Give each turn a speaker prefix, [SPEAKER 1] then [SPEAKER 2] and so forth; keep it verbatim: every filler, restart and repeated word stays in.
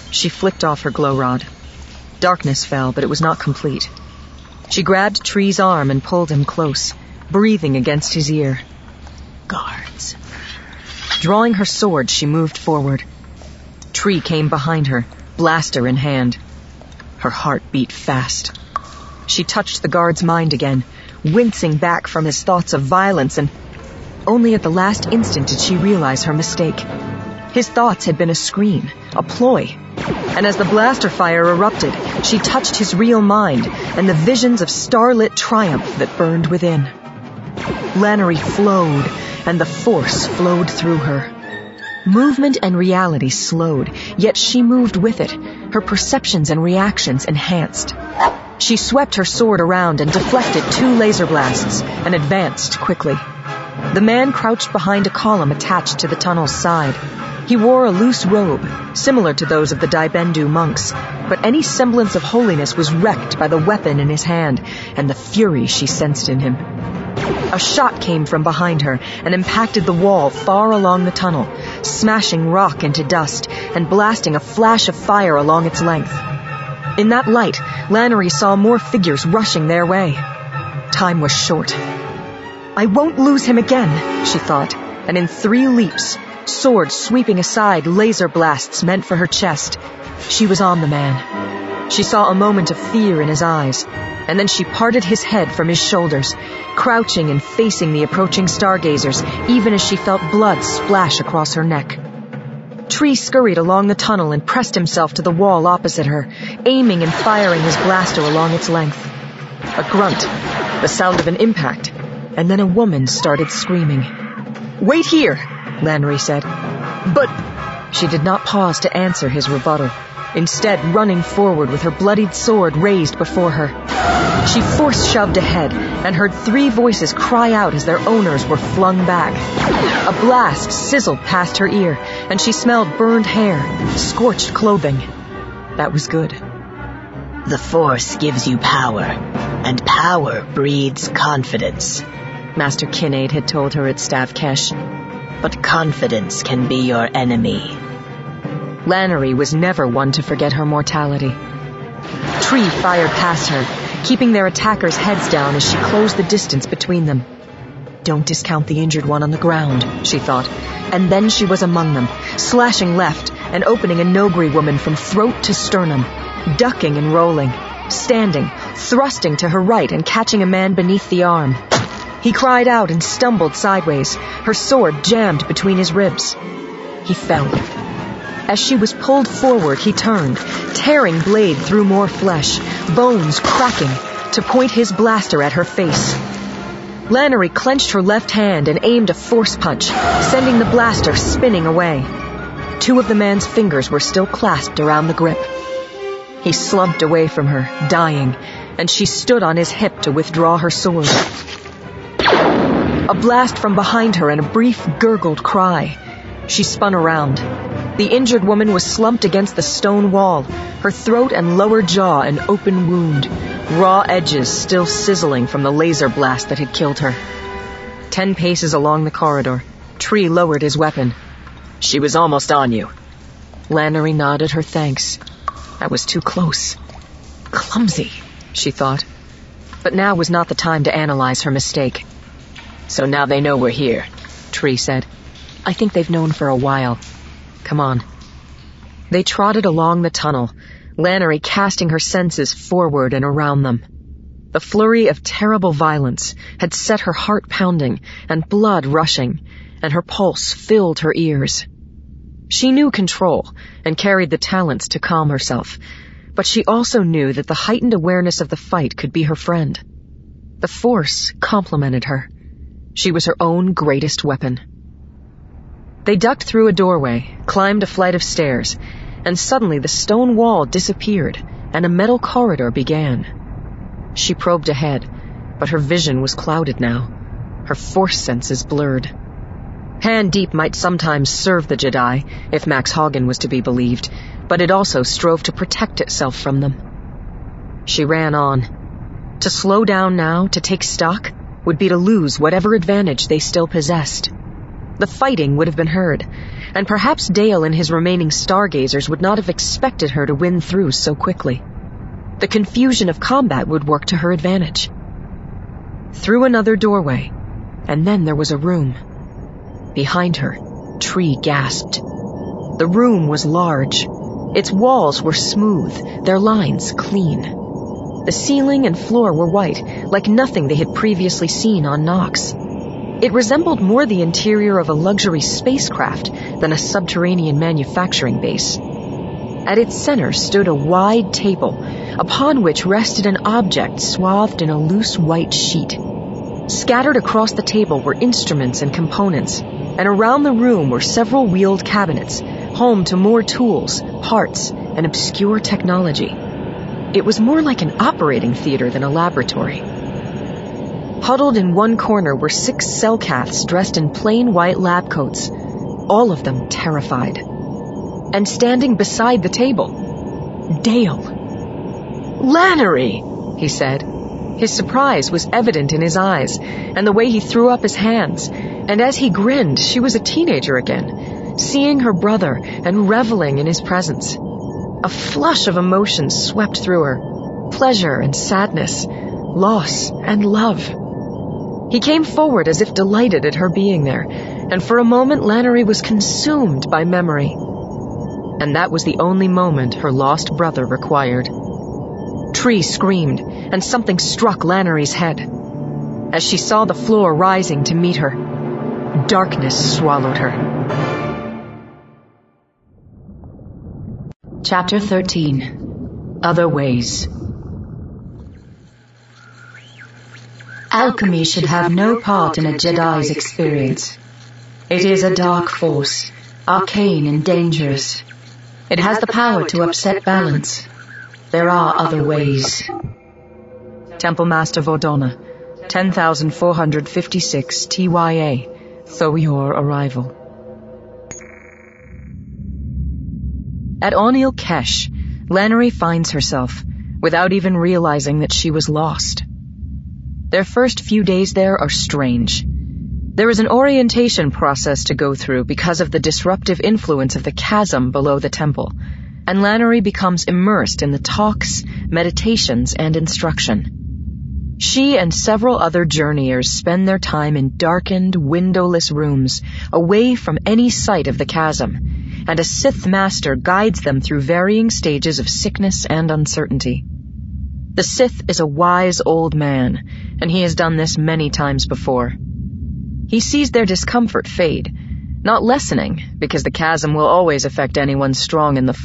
[SPEAKER 1] She flicked off her glow rod. Darkness fell, but it was not complete. She grabbed Tree's arm and pulled him close, breathing against his ear. Guards. Drawing her sword, she moved forward. Tree came behind her, blaster in hand. Her heart beat fast. She touched the guard's mind again, wincing back from his thoughts of violence, and only at the last instant did she realize her mistake. His thoughts had been a screen, a ploy. And as the blaster fire erupted, she touched his real mind and the visions of starlit triumph that burned within. Lannery flowed, and the force flowed through her. Movement and reality slowed, yet she moved with it, her perceptions and reactions enhanced. She swept her sword around and deflected two laser blasts and advanced quickly. The man crouched behind a column attached to the tunnel's side. He wore a loose robe, similar to those of the Daibendu monks, but any semblance of holiness was wrecked by the weapon in his hand and the fury she sensed in him. A shot came from behind her and impacted the wall far along the tunnel, smashing rock into dust and blasting a flash of fire along its length. In that light, Lannery saw more figures rushing their way. Time was short. I won't lose him again, she thought, and in three leaps, sword sweeping aside laser blasts meant for her chest, she was on the man. She saw a moment of fear in his eyes, and then she parted his head from his shoulders, crouching and facing the approaching stargazers, even as she felt blood splash across her neck. Tree scurried along the tunnel and pressed himself to the wall opposite her, aiming and firing his blaster along its length. A grunt, the sound of an impact, and then a woman started screaming. "Wait here," Lannery said. "But—" She did not pause to answer his rebuttal, instead running forward with her bloodied sword raised before her. She force-shoved ahead and heard three voices cry out as their owners were flung back. A blast sizzled past her ear, and she smelled burned hair, scorched clothing. That was good.
[SPEAKER 2] The Force gives you power, and power breeds confidence,
[SPEAKER 1] Master Kinnaid had told her at Stavkesh.
[SPEAKER 2] But confidence can be your enemy.
[SPEAKER 1] Lannery was never one to forget her mortality. Tree fired past her, keeping their attackers' heads down as she closed the distance between them. Don't discount the injured one on the ground, she thought, and then she was among them, slashing left and opening a Nogri woman from throat to sternum, ducking and rolling, standing, thrusting to her right and catching a man beneath the arm. He cried out and stumbled sideways, her sword jammed between his ribs. He fell. As she was pulled forward, he turned, tearing blade through more flesh, bones cracking, to point his blaster at her face. Lannery clenched her left hand and aimed a force punch, sending the blaster spinning away. Two of the man's fingers were still clasped around the grip. He slumped away from her, dying, and she stood on his hip to withdraw her sword. A blast from behind her and a brief gurgled cry. She spun around. The injured woman was slumped against the stone wall, her throat and lower jaw an open wound, raw edges still sizzling from the laser blast that had killed her. Ten paces along the corridor, Tree lowered his weapon. "She was almost on you." Lannery nodded her thanks. That was too close. Clumsy, she thought. But now was not the time to analyze her mistake. "So now they know we're here," Tree said. "I think they've known for a while. Come on." They trotted along the tunnel, Lannery casting her senses forward and around them. The flurry of terrible violence had set her heart pounding and blood rushing, and her pulse filled her ears. She knew control and carried the talents to calm herself, but she also knew that the heightened awareness of the fight could be her friend. The Force complemented her. She was her own greatest weapon. They ducked through a doorway, climbed a flight of stairs, and suddenly the stone wall disappeared and a metal corridor began. She probed ahead, but her vision was clouded now, her force senses blurred. Hand Deep might sometimes serve the Jedi, if Max Hagen was to be believed, but it also strove to protect itself from them. She ran on. To slow down now, to take stock, would be to lose whatever advantage they still possessed. The fighting would have been heard, and perhaps Dale and his remaining stargazers would not have expected her to win through so quickly. The confusion of combat would work to her advantage. Through another doorway, and then there was a room. Behind her, Tree gasped. The room was large. Its walls were smooth, their lines clean. The ceiling and floor were white, like nothing they had previously seen on Nox. It resembled more the interior of a luxury spacecraft than a subterranean manufacturing base. At its center stood a wide table, upon which rested an object swathed in a loose white sheet. Scattered across the table were instruments and components, and around the room were several wheeled cabinets, home to more tools, parts, and obscure technology. It was more like an operating theater than a laboratory. Huddled in one corner were six Selkaths dressed in plain white lab coats, all of them terrified. And standing beside the table, Dale. "Lannery!" he said. His surprise was evident in his eyes, and the way he threw up his hands, and as he grinned, she was a teenager again, seeing her brother and reveling in his presence. A flush of emotions swept through her, pleasure and sadness, loss and love. He came forward as if delighted at her being there, and for a moment Lannery was consumed by memory. And that was the only moment her lost brother required. Tree screamed, and something struck Lannery's head. As she saw the floor rising to meet her, darkness swallowed her.
[SPEAKER 3] Chapter thirteen. Other Ways. Alchemy should have no part in a Jedi's experience. It is a dark force, arcane and dangerous. It has the power to upset balance. There are other ways.
[SPEAKER 1] Temple Master Vordona, ten thousand four hundred fifty-six T Y A, Thoyor arrival. At Onil Kesh, Lannery finds herself, without even realizing that she was lost. Their first few days there are strange. There is an orientation process to go through because of the disruptive influence of the chasm below the temple, and Lannery becomes immersed in the talks, meditations, and instruction. She and several other journeyers spend their time in darkened, windowless rooms, away from any sight of the chasm, and a Sith master guides them through varying stages of sickness and uncertainty. The Sith is a wise old man, and he has done this many times before. He sees their discomfort fade, not lessening, because the chasm will always affect anyone strong in the